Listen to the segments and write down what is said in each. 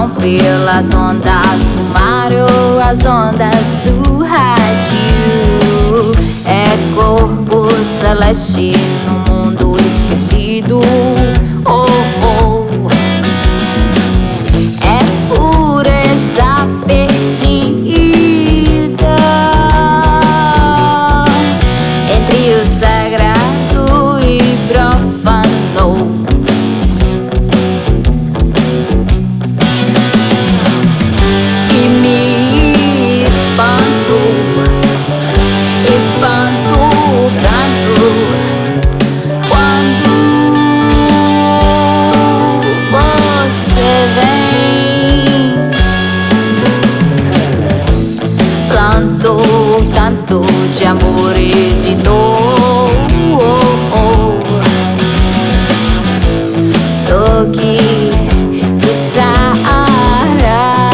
vão pelas ondas do mar ou as ondas do rádio. É corpo celeste no mundo esquecido. Oh, oh. É pureza perdida entre o sagrado e profano. E me espanto o pranto quando você vem. Planto tanto de amor e de dor. Toque dos Saaras,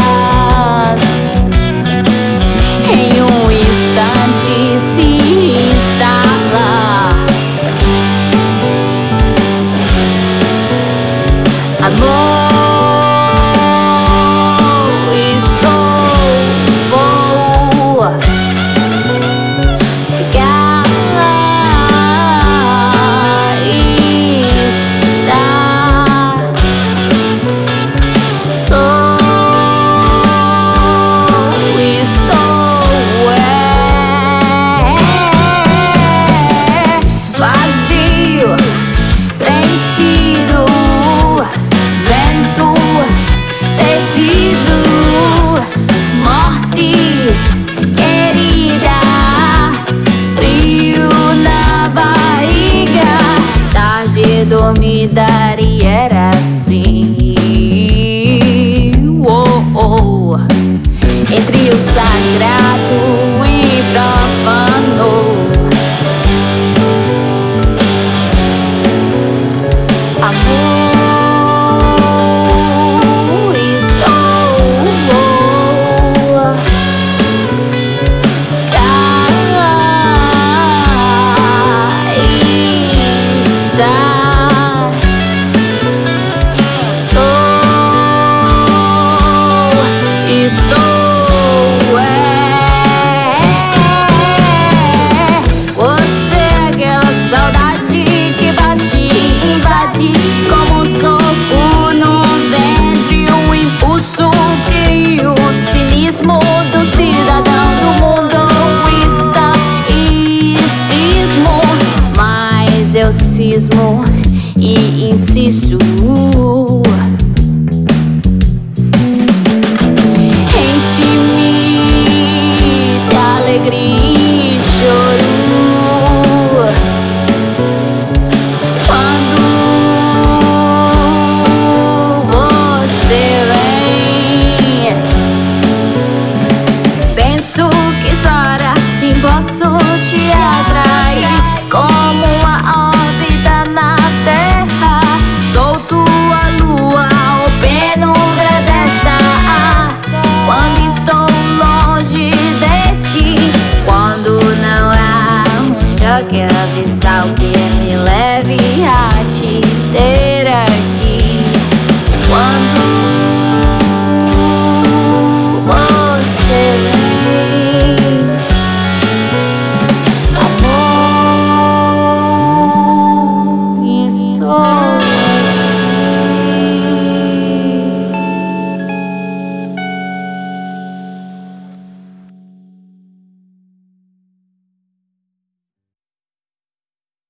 em um instante se instala. Amor, vou ficar e estar. Vazio, preenchido, vento perdido, morte querida, frio na barriga, tarde dormida e era assim. Oh, oh. Entre o sagrado e profano. Amor, estou você é aquela saudade que bate, invade como um soco no ventre, um impulso que o cinismo do cidadão do mundo está e cismo, mas eu cismo e insisto. Alegria e choro quando você vem. Penso que só assim posso te atrair como uma órbita na Terra. Sou tua lua, o penumbra desta quando estou longe de ti. Quando não há um choque